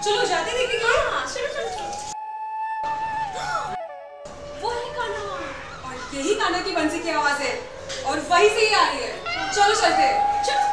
चलो जाते देखेंगे। हाँ चलो चलो चलो। वो है कान्हा। और यही कान्हा की बंसी की आवाज है और वहीं से ही आ रही है। चलो चलते हैं। चलो।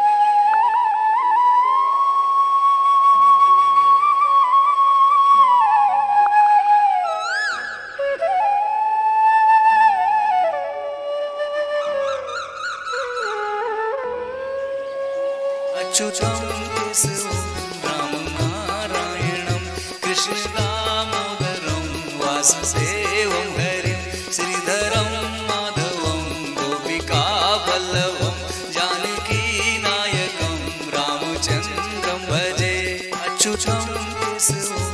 अच्युतं केशवं रामं नारायणं कृष्ण दामोदरं वासुदेवं हरिं श्रीधरं माधवं गोपिकावल्लभं जानकीनायकं रामचन्द्रं भजे। अच्युतं केशवं